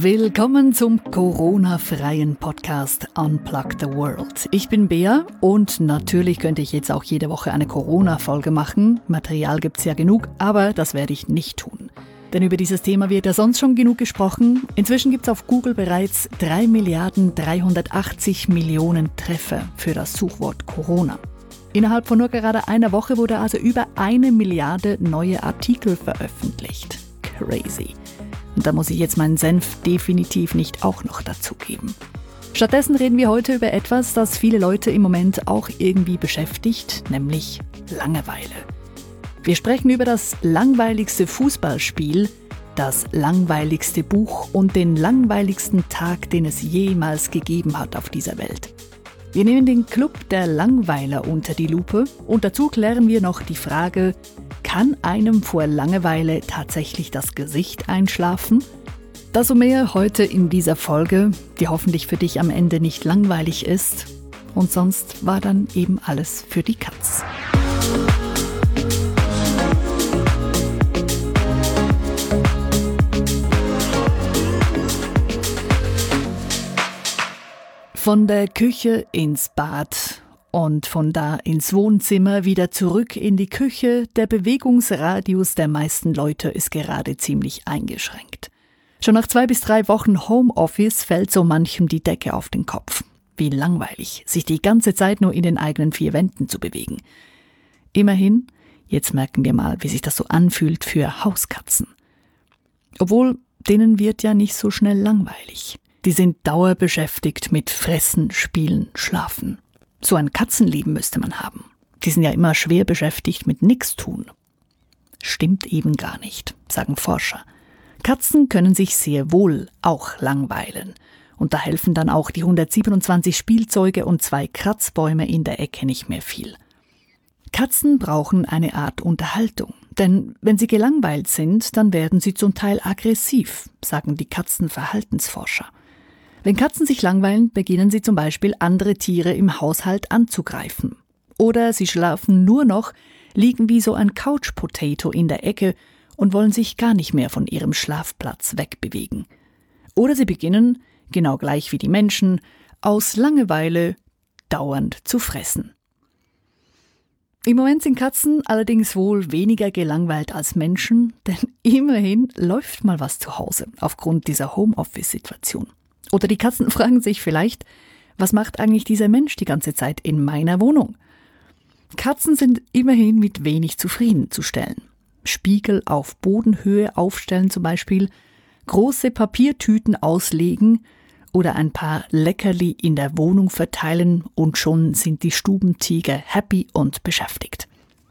Willkommen zum Corona-freien Podcast Unplug the World. Ich bin Bea und natürlich könnte ich jetzt auch jede Woche eine Corona-Folge machen. Material gibt's ja genug, aber das werde ich nicht tun. Denn über dieses Thema wird ja sonst schon genug gesprochen. Inzwischen gibt's auf Google bereits 3.380.000.000 Treffer für das Suchwort Corona. Innerhalb von nur gerade einer Woche wurde also über 1 Milliarde neue Artikel veröffentlicht. Crazy. Und da muss ich jetzt meinen Senf definitiv nicht auch noch dazugeben. Stattdessen reden wir heute über etwas, das viele Leute im Moment auch irgendwie beschäftigt, nämlich Langeweile. Wir sprechen über das langweiligste Fußballspiel, das langweiligste Buch und den langweiligsten Tag, den es jemals gegeben hat auf dieser Welt. Wir nehmen den Club der Langweiler unter die Lupe und dazu klären wir noch die Frage: Kann einem vor Langeweile tatsächlich das Gesicht einschlafen? Das und mehr heute in dieser Folge, die hoffentlich für dich am Ende nicht langweilig ist. Und sonst war dann eben alles für die Katz. Von der Küche ins Bad und von da ins Wohnzimmer wieder zurück in die Küche. Der Bewegungsradius der meisten Leute ist gerade ziemlich eingeschränkt. Schon nach 2 bis 3 Wochen Homeoffice fällt so manchem die Decke auf den Kopf. Wie langweilig, sich die ganze Zeit nur in den eigenen 4 Wänden zu bewegen. Immerhin, jetzt merken wir mal, wie sich das so anfühlt für Hauskatzen. Obwohl, denen wird ja nicht so schnell langweilig. Die sind dauerbeschäftigt mit Fressen, Spielen, Schlafen. So ein Katzenleben müsste man haben. Die sind ja immer schwer beschäftigt mit nichts tun. Stimmt eben gar nicht, sagen Forscher. Katzen können sich sehr wohl auch langweilen. Und da helfen dann auch die 127 Spielzeuge und 2 Kratzbäume in der Ecke nicht mehr viel. Katzen brauchen eine Art Unterhaltung. Denn wenn sie gelangweilt sind, dann werden sie zum Teil aggressiv, sagen die Katzenverhaltensforscher. Wenn Katzen sich langweilen, beginnen sie zum Beispiel andere Tiere im Haushalt anzugreifen. Oder sie schlafen nur noch, liegen wie so ein Couch-Potato in der Ecke und wollen sich gar nicht mehr von ihrem Schlafplatz wegbewegen. Oder sie beginnen, genau gleich wie die Menschen, aus Langeweile dauernd zu fressen. Im Moment sind Katzen allerdings wohl weniger gelangweilt als Menschen, denn immerhin läuft mal was zu Hause aufgrund dieser Homeoffice-Situation. Oder die Katzen fragen sich vielleicht, was macht eigentlich dieser Mensch die ganze Zeit in meiner Wohnung? Katzen sind immerhin mit wenig zufriedenzustellen. Spiegel auf Bodenhöhe aufstellen zum Beispiel, große Papiertüten auslegen oder ein paar Leckerli in der Wohnung verteilen und schon sind die Stubentiger happy und beschäftigt.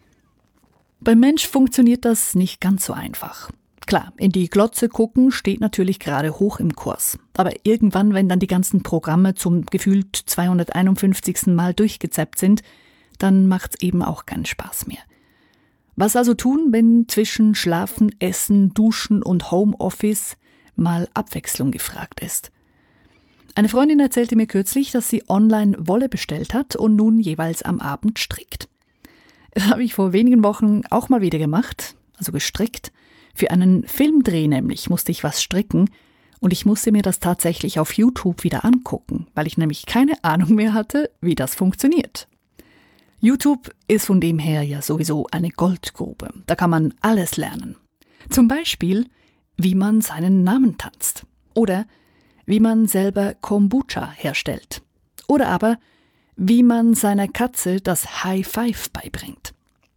Beim Mensch funktioniert das nicht ganz so einfach. Klar, in die Glotze gucken steht natürlich gerade hoch im Kurs. Aber irgendwann, wenn dann die ganzen Programme zum gefühlt 251. Mal durchgezappt sind, dann macht's eben auch keinen Spaß mehr. Was also tun, wenn zwischen Schlafen, Essen, Duschen und Homeoffice mal Abwechslung gefragt ist? Eine Freundin erzählte mir kürzlich, dass sie online Wolle bestellt hat und nun jeweils am Abend strickt. Das habe ich vor wenigen Wochen auch mal wieder gemacht, also gestrickt. Für einen Filmdreh nämlich musste ich was stricken und ich musste mir das tatsächlich auf YouTube wieder angucken, weil ich nämlich keine Ahnung mehr hatte, wie das funktioniert. YouTube ist von dem her ja sowieso eine Goldgrube. Da kann man alles lernen. Zum Beispiel, wie man seinen Namen tanzt oder wie man selber Kombucha herstellt oder aber, wie man seiner Katze das High Five beibringt.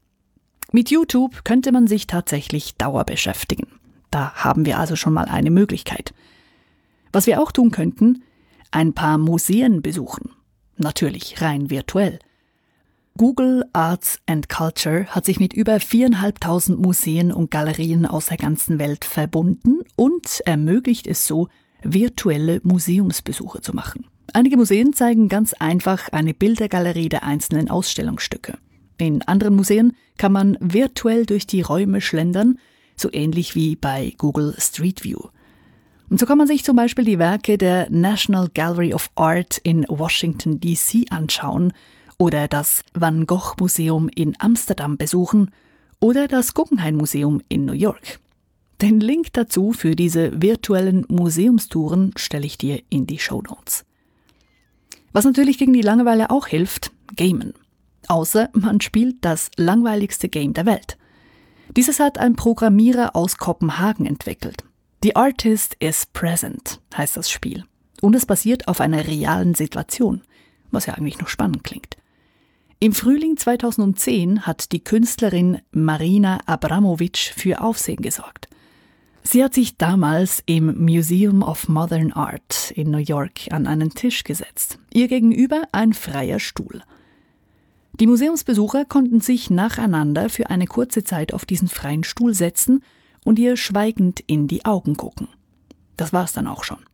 Mit YouTube könnte man sich tatsächlich dauerbeschäftigen. Da haben wir also schon mal eine Möglichkeit. Was wir auch tun könnten, ein paar Museen besuchen. Natürlich rein virtuell. Google Arts and Culture hat sich mit über 4.500 Museen und Galerien aus der ganzen Welt verbunden und ermöglicht es so, virtuelle Museumsbesuche zu machen. Einige Museen zeigen ganz einfach eine Bildergalerie der einzelnen Ausstellungsstücke. In anderen Museen kann man virtuell durch die Räume schlendern, so ähnlich wie bei Google Street View. Und so kann man sich zum Beispiel die Werke der National Gallery of Art in Washington D.C. anschauen oder das Van Gogh Museum in Amsterdam besuchen oder das Guggenheim Museum in New York. Den Link dazu für diese virtuellen Museumstouren stelle ich dir in die Shownotes. Was natürlich gegen die Langeweile auch hilft, Gamen. Außer man spielt das langweiligste Game der Welt. Dieses hat ein Programmierer aus Kopenhagen entwickelt. The Artist is Present heißt das Spiel. Und es basiert auf einer realen Situation, was ja eigentlich noch spannend klingt. Im Frühling 2010 hat die Künstlerin Marina Abramovic für Aufsehen gesorgt. Sie hat sich damals im Museum of Modern Art in New York an einen Tisch gesetzt. Ihr gegenüber ein freier Stuhl. Die Museumsbesucher konnten sich nacheinander für eine kurze Zeit auf diesen freien Stuhl setzen und ihr schweigend in die Augen gucken. Das war's dann auch schon.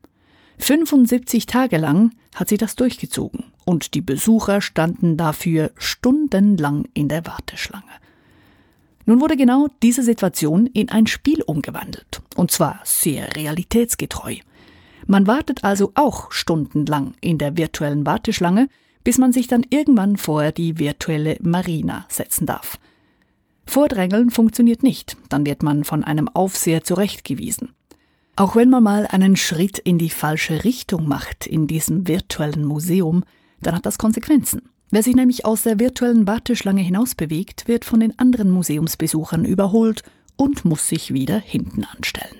75 Tage lang hat sie das durchgezogen und die Besucher standen dafür stundenlang in der Warteschlange. Nun wurde genau diese Situation in ein Spiel umgewandelt, und zwar sehr realitätsgetreu. Man wartet also auch stundenlang in der virtuellen Warteschlange, bis man sich dann irgendwann vor die virtuelle Marina setzen darf. Vordrängeln funktioniert nicht, dann wird man von einem Aufseher zurechtgewiesen. Auch wenn man mal einen Schritt in die falsche Richtung macht in diesem virtuellen Museum, dann hat das Konsequenzen. Wer sich nämlich aus der virtuellen Warteschlange hinaus bewegt, wird von den anderen Museumsbesuchern überholt und muss sich wieder hinten anstellen.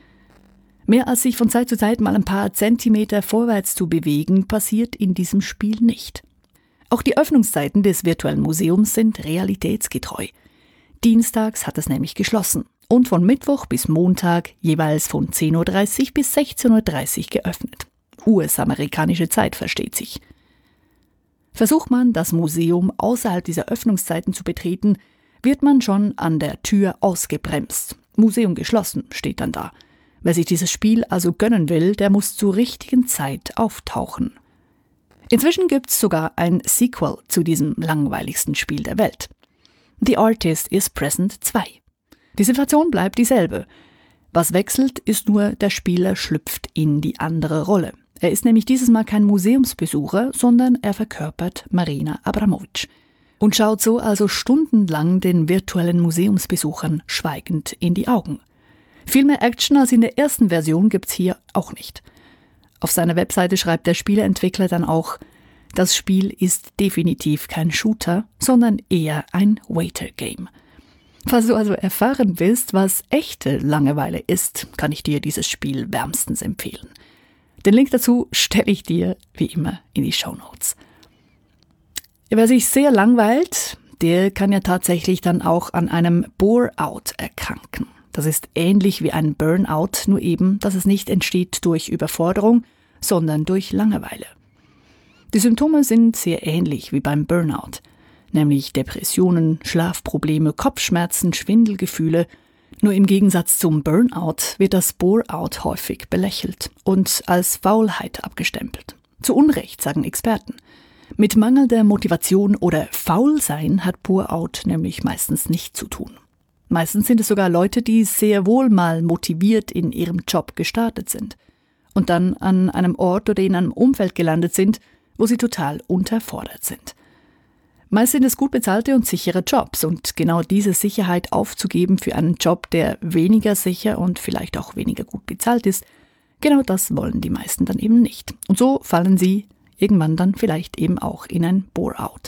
Mehr als sich von Zeit zu Zeit mal ein paar Zentimeter vorwärts zu bewegen, passiert in diesem Spiel nicht. Auch die Öffnungszeiten des virtuellen Museums sind realitätsgetreu. Dienstags hat es nämlich geschlossen und von Mittwoch bis Montag jeweils von 10.30 Uhr bis 16.30 Uhr geöffnet. US-amerikanische Zeit, versteht sich. Versucht man, das Museum außerhalb dieser Öffnungszeiten zu betreten, wird man schon an der Tür ausgebremst. Museum geschlossen, steht dann da. Wer sich dieses Spiel also gönnen will, der muss zur richtigen Zeit auftauchen. Inzwischen gibt es sogar ein Sequel zu diesem langweiligsten Spiel der Welt. The Artist is Present 2. Die Situation bleibt dieselbe. Was wechselt, ist nur, der Spieler schlüpft in die andere Rolle. Er ist nämlich dieses Mal kein Museumsbesucher, sondern er verkörpert Marina Abramovic und schaut so also stundenlang den virtuellen Museumsbesuchern schweigend in die Augen. Viel mehr Action als in der ersten Version gibt's hier auch nicht. Auf seiner Webseite schreibt der Spieleentwickler dann auch, das Spiel ist definitiv kein Shooter, sondern eher ein Waiter-Game. Falls du also erfahren willst, was echte Langeweile ist, kann ich dir dieses Spiel wärmstens empfehlen. Den Link dazu stelle ich dir, wie immer, in die Shownotes. Wer sich sehr langweilt, der kann ja tatsächlich dann auch an einem Bore-out erkranken. Das ist ähnlich wie ein Burnout, nur eben, dass es nicht entsteht durch Überforderung, sondern durch Langeweile. Die Symptome sind sehr ähnlich wie beim Burnout, nämlich Depressionen, Schlafprobleme, Kopfschmerzen, Schwindelgefühle. Nur im Gegensatz zum Burnout wird das Bore-out häufig belächelt und als Faulheit abgestempelt. Zu Unrecht, sagen Experten. Mit mangelnder Motivation oder Faulsein hat Bore-out nämlich meistens nichts zu tun. Meistens sind es sogar Leute, die sehr wohl mal motiviert in ihrem Job gestartet sind und dann an einem Ort oder in einem Umfeld gelandet sind, wo sie total unterfordert sind. Meist sind es gut bezahlte und sichere Jobs und genau diese Sicherheit aufzugeben für einen Job, der weniger sicher und vielleicht auch weniger gut bezahlt ist, genau das wollen die meisten dann eben nicht. Und so fallen sie irgendwann dann vielleicht eben auch in ein Bore-out.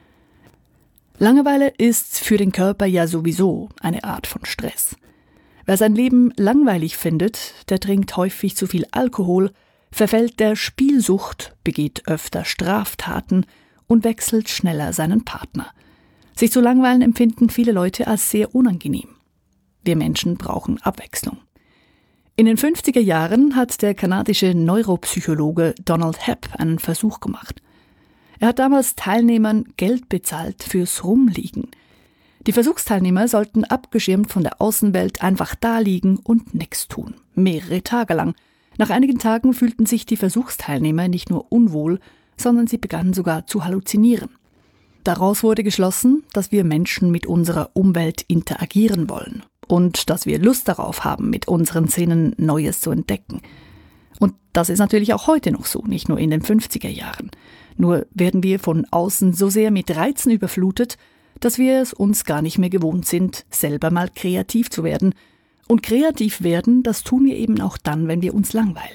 Langeweile ist für den Körper ja sowieso eine Art von Stress. Wer sein Leben langweilig findet, der trinkt häufig zu viel Alkohol, verfällt der Spielsucht, begeht öfter Straftaten und wechselt schneller seinen Partner. Sich zu langweilen empfinden viele Leute als sehr unangenehm. Wir Menschen brauchen Abwechslung. In den 50er Jahren hat der kanadische Neuropsychologe Donald Hebb einen Versuch gemacht. Er hat damals Teilnehmern Geld bezahlt fürs Rumliegen. Die Versuchsteilnehmer sollten abgeschirmt von der Außenwelt einfach da liegen und nichts tun. Mehrere Tage lang. Nach einigen Tagen fühlten sich die Versuchsteilnehmer nicht nur unwohl, sondern sie begannen sogar zu halluzinieren. Daraus wurde geschlossen, dass wir Menschen mit unserer Umwelt interagieren wollen und dass wir Lust darauf haben, mit unseren Sinnen Neues zu entdecken. Und das ist natürlich auch heute noch so, nicht nur in den 50er Jahren. Nur werden wir von außen so sehr mit Reizen überflutet, dass wir es uns gar nicht mehr gewohnt sind, selber mal kreativ zu werden Und kreativ werden, das tun wir eben auch dann, wenn wir uns langweilen.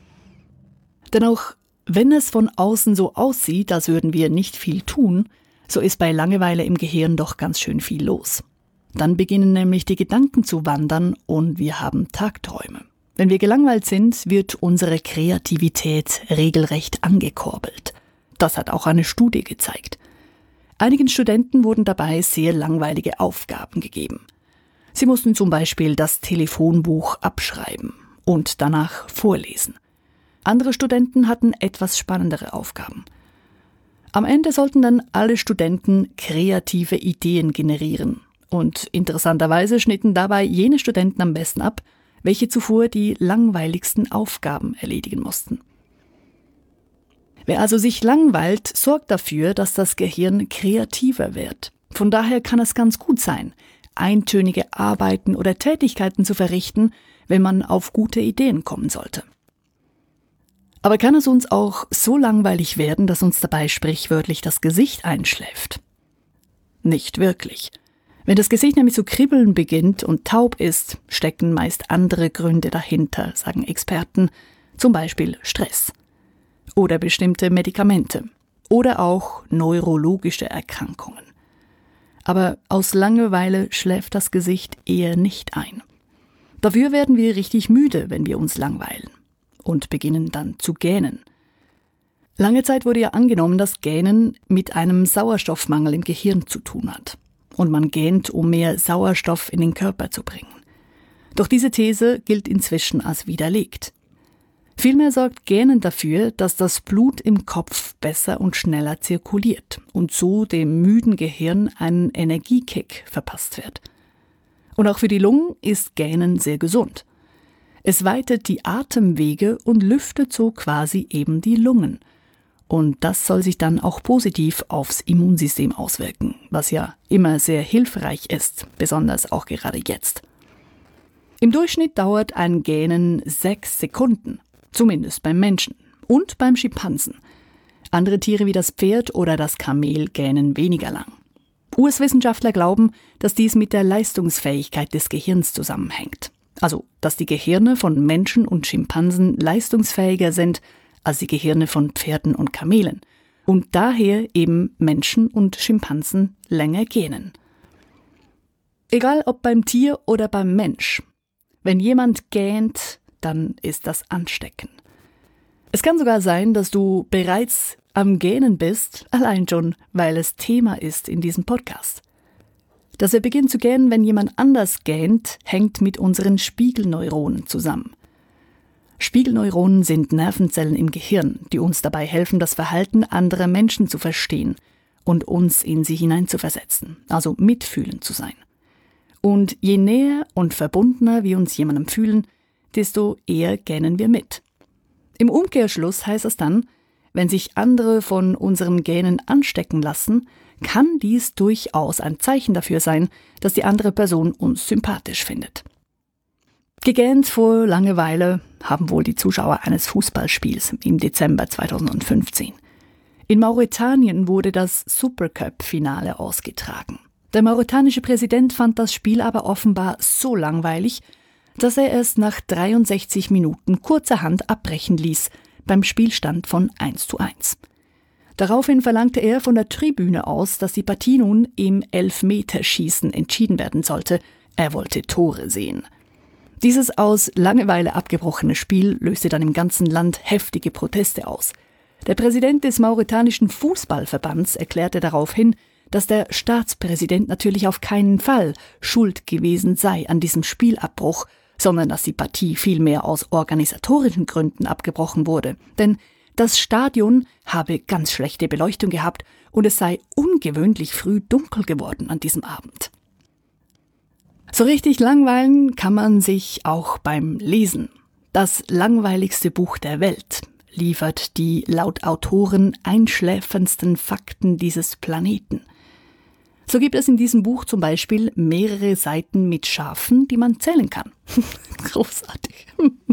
Denn auch wenn es von außen so aussieht, als würden wir nicht viel tun, so ist bei Langeweile im Gehirn doch ganz schön viel los. Dann beginnen nämlich die Gedanken zu wandern und wir haben Tagträume. Wenn wir gelangweilt sind, wird unsere Kreativität regelrecht angekurbelt. Das hat auch eine Studie gezeigt. Einigen Studenten wurden dabei sehr langweilige Aufgaben gegeben. Sie mussten zum Beispiel das Telefonbuch abschreiben und danach vorlesen. Andere Studenten hatten etwas spannendere Aufgaben. Am Ende sollten dann alle Studenten kreative Ideen generieren. Und interessanterweise schnitten dabei jene Studenten am besten ab, welche zuvor die langweiligsten Aufgaben erledigen mussten. Wer also sich langweilt, sorgt dafür, dass das Gehirn kreativer wird. Von daher kann es ganz gut sein, eintönige Arbeiten oder Tätigkeiten zu verrichten, wenn man auf gute Ideen kommen sollte. Aber kann es uns auch so langweilig werden, dass uns dabei sprichwörtlich das Gesicht einschläft? Nicht wirklich. Wenn das Gesicht nämlich zu kribbeln beginnt und taub ist, stecken meist andere Gründe dahinter, sagen Experten, zum Beispiel Stress oder bestimmte Medikamente oder auch neurologische Erkrankungen. Aber aus Langeweile schläft das Gesicht eher nicht ein. Dafür werden wir richtig müde, wenn wir uns langweilen und beginnen dann zu gähnen. Lange Zeit wurde ja angenommen, dass Gähnen mit einem Sauerstoffmangel im Gehirn zu tun hat. Und man gähnt, um mehr Sauerstoff in den Körper zu bringen. Doch diese These gilt inzwischen als widerlegt. Vielmehr sorgt Gähnen dafür, dass das Blut im Kopf besser und schneller zirkuliert und so dem müden Gehirn ein Energiekick verpasst wird. Und auch für die Lungen ist Gähnen sehr gesund. Es weitet die Atemwege und lüftet so quasi eben die Lungen. Und das soll sich dann auch positiv aufs Immunsystem auswirken, was ja immer sehr hilfreich ist, besonders auch gerade jetzt. Im Durchschnitt dauert ein Gähnen 6 Sekunden, zumindest beim Menschen und beim Schimpansen. Andere Tiere wie das Pferd oder das Kamel gähnen weniger lang. US-Wissenschaftler glauben, dass dies mit der Leistungsfähigkeit des Gehirns zusammenhängt. Also, dass die Gehirne von Menschen und Schimpansen leistungsfähiger sind als die Gehirne von Pferden und Kamelen und daher eben Menschen und Schimpansen länger gähnen. Egal ob beim Tier oder beim Mensch, wenn jemand gähnt, dann ist das ansteckend. Es kann sogar sein, dass du bereits am Gähnen bist, allein schon, weil es Thema ist in diesem Podcast. Dass wir beginnen zu gähnen, wenn jemand anders gähnt, hängt mit unseren Spiegelneuronen zusammen. Spiegelneuronen sind Nervenzellen im Gehirn, die uns dabei helfen, das Verhalten anderer Menschen zu verstehen und uns in sie hineinzuversetzen, also mitfühlend zu sein. Und je näher und verbundener wir uns jemandem fühlen, desto eher gähnen wir mit. Im Umkehrschluss heißt es dann, wenn sich andere von unserem Gähnen anstecken lassen, kann dies durchaus ein Zeichen dafür sein, dass die andere Person uns sympathisch findet. Gegähnt vor Langeweile haben wohl die Zuschauer eines Fußballspiels im Dezember 2015. In Mauretanien wurde das Supercup-Finale ausgetragen. Der mauretanische Präsident fand das Spiel aber offenbar so langweilig, dass er es nach 63 Minuten kurzerhand abbrechen ließ, beim Spielstand von 1:1. Daraufhin verlangte er von der Tribüne aus, dass die Partie nun im Elfmeterschießen entschieden werden sollte. Er wollte Tore sehen. Dieses aus Langeweile abgebrochene Spiel löste dann im ganzen Land heftige Proteste aus. Der Präsident des mauretanischen Fußballverbands erklärte daraufhin, dass der Staatspräsident natürlich auf keinen Fall schuld gewesen sei an diesem Spielabbruch, sondern dass die Partie vielmehr aus organisatorischen Gründen abgebrochen wurde. Denn das Stadion habe ganz schlechte Beleuchtung gehabt und es sei ungewöhnlich früh dunkel geworden an diesem Abend. So richtig langweilen kann man sich auch beim Lesen. Das langweiligste Buch der Welt liefert die laut Autoren einschläferndsten Fakten dieses Planeten. So gibt es in diesem Buch zum Beispiel mehrere Seiten mit Schafen, die man zählen kann. Großartig.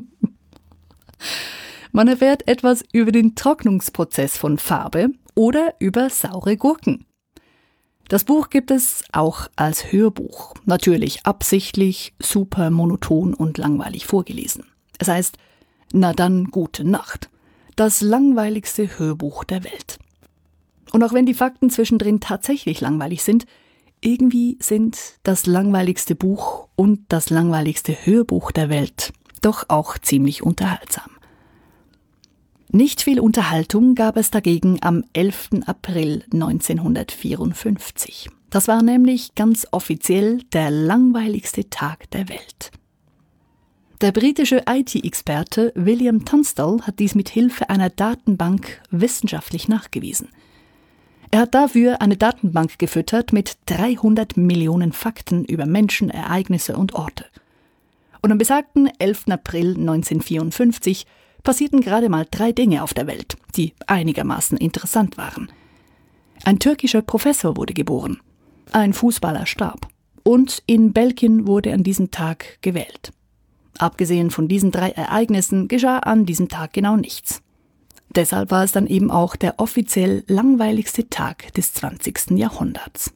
Man erfährt etwas über den Trocknungsprozess von Farbe oder über saure Gurken. Das Buch gibt es auch als Hörbuch, natürlich absichtlich super monoton und langweilig vorgelesen. Es heißt »Na dann, gute Nacht«, das langweiligste Hörbuch der Welt. Und auch wenn die Fakten zwischendrin tatsächlich langweilig sind, irgendwie sind das langweiligste Buch und das langweiligste Hörbuch der Welt doch auch ziemlich unterhaltsam. Nicht viel Unterhaltung gab es dagegen am 11. April 1954. Das war nämlich ganz offiziell der langweiligste Tag der Welt. Der britische IT-Experte William Tunstall hat dies mit Hilfe einer Datenbank wissenschaftlich nachgewiesen. Er hat dafür eine Datenbank gefüttert mit 300 Millionen Fakten über Menschen, Ereignisse und Orte. Und am besagten 11. April 1954 passierten gerade mal 3 Dinge auf der Welt, die einigermaßen interessant waren. Ein türkischer Professor wurde geboren, ein Fußballer starb und in Belgien wurde an diesem Tag gewählt. Abgesehen von diesen 3 Ereignissen geschah an diesem Tag genau nichts. Deshalb war es dann eben auch der offiziell langweiligste Tag des 20. Jahrhunderts.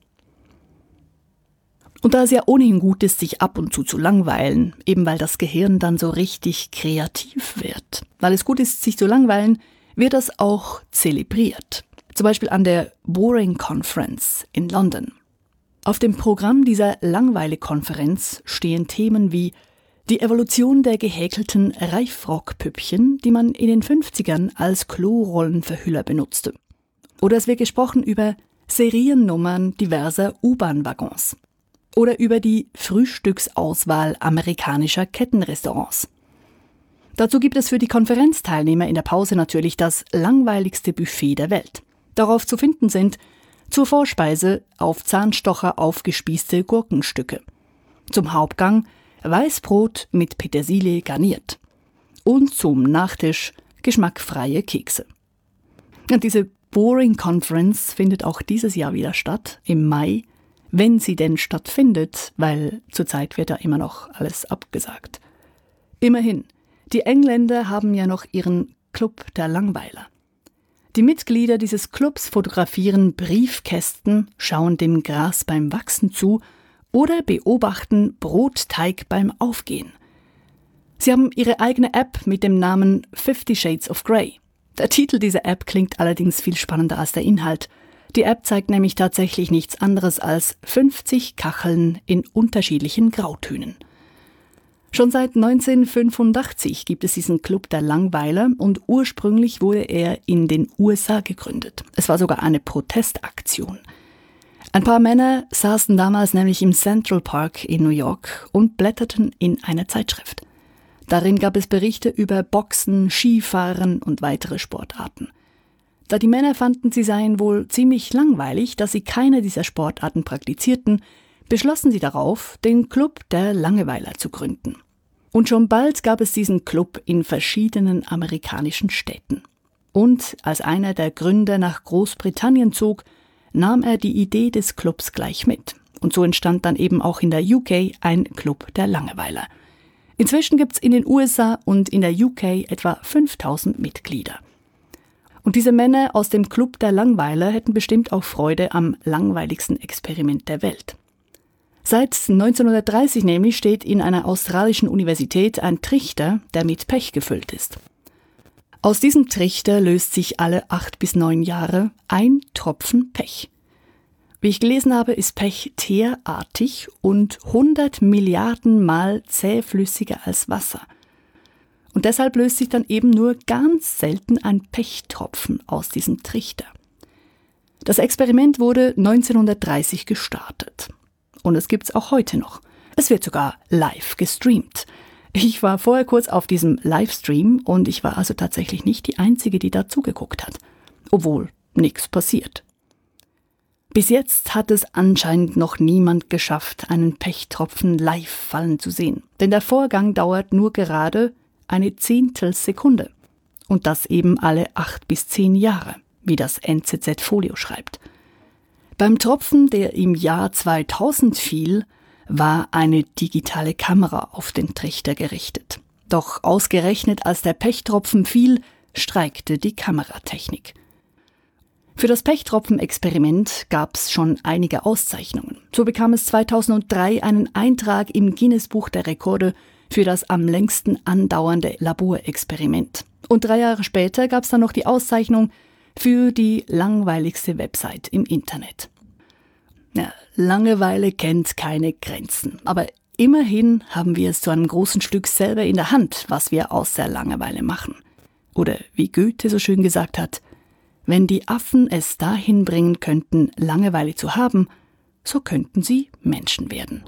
Und da es ja ohnehin gut ist, sich ab und zu langweilen, eben weil das Gehirn dann so richtig kreativ wird, weil es gut ist, sich zu langweilen, wird das auch zelebriert. Zum Beispiel an der Boring Conference in London. Auf dem Programm dieser Langweile-Konferenz stehen Themen wie die Evolution der gehäkelten Reifrockpüppchen, die man in den 50ern als Klorollenverhüller benutzte. Oder es wird gesprochen über Seriennummern diverser U-Bahn-Waggons. Oder über die Frühstücksauswahl amerikanischer Kettenrestaurants. Dazu gibt es für die Konferenzteilnehmer in der Pause natürlich das langweiligste Buffet der Welt. Darauf zu finden sind zur Vorspeise auf Zahnstocher aufgespießte Gurkenstücke. Zum Hauptgang Weißbrot mit Petersilie garniert. Und zum Nachtisch geschmackfreie Kekse. Und diese Boring Conference findet auch dieses Jahr wieder statt, im Mai, wenn sie denn stattfindet, weil zurzeit wird da immer noch alles abgesagt. Immerhin, die Engländer haben ja noch ihren Club der Langweiler. Die Mitglieder dieses Clubs fotografieren Briefkästen, schauen dem Gras beim Wachsen zu oder beobachten Brotteig beim Aufgehen. Sie haben ihre eigene App mit dem Namen 50 Shades of Grey. Der Titel dieser App klingt allerdings viel spannender als der Inhalt. Die App zeigt nämlich tatsächlich nichts anderes als 50 Kacheln in unterschiedlichen Grautönen. Schon seit 1985 gibt es diesen Club der Langweiler und ursprünglich wurde er in den USA gegründet. Es war sogar eine Protestaktion. Ein paar Männer saßen damals nämlich im Central Park in New York und blätterten in einer Zeitschrift. Darin gab es Berichte über Boxen, Skifahren und weitere Sportarten. Da die Männer fanden, sie seien wohl ziemlich langweilig, dass sie keine dieser Sportarten praktizierten, beschlossen sie darauf, den Club der Langeweiler zu gründen. Und schon bald gab es diesen Club in verschiedenen amerikanischen Städten. Und als einer der Gründer nach Großbritannien zog, nahm er die Idee des Clubs gleich mit. Und so entstand dann eben auch in der UK ein Club der Langeweiler. Inzwischen gibt es in den USA und in der UK etwa 5000 Mitglieder. Und diese Männer aus dem Club der Langweiler hätten bestimmt auch Freude am langweiligsten Experiment der Welt. Seit 1930 nämlich steht in einer australischen Universität ein Trichter, der mit Pech gefüllt ist. Aus diesem Trichter löst sich alle 8 bis 9 Jahre ein Tropfen Pech. Wie ich gelesen habe, ist Pech teerartig und 100 Milliarden Mal zähflüssiger als Wasser. Und deshalb löst sich dann eben nur ganz selten ein Pechtropfen aus diesem Trichter. Das Experiment wurde 1930 gestartet. Und es gibt es auch heute noch. Es wird sogar live gestreamt. Ich war vorher kurz auf diesem Livestream und ich war also tatsächlich nicht die Einzige, die da zugeguckt hat. Obwohl nichts passiert. Bis jetzt hat es anscheinend noch niemand geschafft, einen Pechttropfen live fallen zu sehen. Denn der Vorgang dauert nur gerade eine Zehntelsekunde. Und das eben alle 8 bis 10 Jahre, wie das NZZ Folio schreibt. Beim Tropfen, der im Jahr 2000 fiel, war eine digitale Kamera auf den Trichter gerichtet. Doch ausgerechnet als der Pechttropfen fiel, streikte die Kameratechnik. Für das Pechstropfen-Experiment gab es schon einige Auszeichnungen. So bekam es 2003 einen Eintrag im Guinness-Buch der Rekorde für das am längsten andauernde Laborexperiment. Und 3 Jahre später gab es dann noch die Auszeichnung für die langweiligste Website im Internet. Ja, Langeweile kennt keine Grenzen. Aber immerhin haben wir es zu einem großen Stück selber in der Hand, was wir aus der Langeweile machen. Oder wie Goethe so schön gesagt hat, wenn die Affen es dahin bringen könnten, Langeweile zu haben, so könnten sie Menschen werden.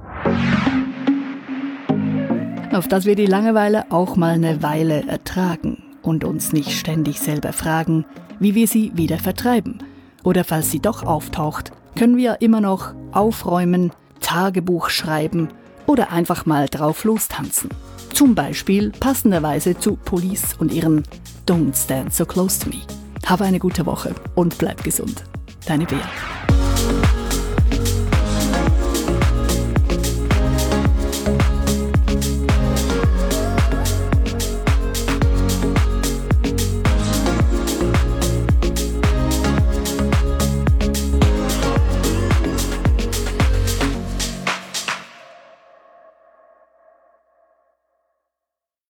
Auf dass wir die Langeweile auch mal eine Weile ertragen und uns nicht ständig selber fragen, wie wir sie wieder vertreiben. Oder falls sie doch auftaucht, können wir immer noch aufräumen, Tagebuch schreiben oder einfach mal drauf lostanzen. Zum Beispiel passenderweise zu Police und ihrem Don't Stand So Close to Me. Habe eine gute Woche und bleib gesund. Deine Bea.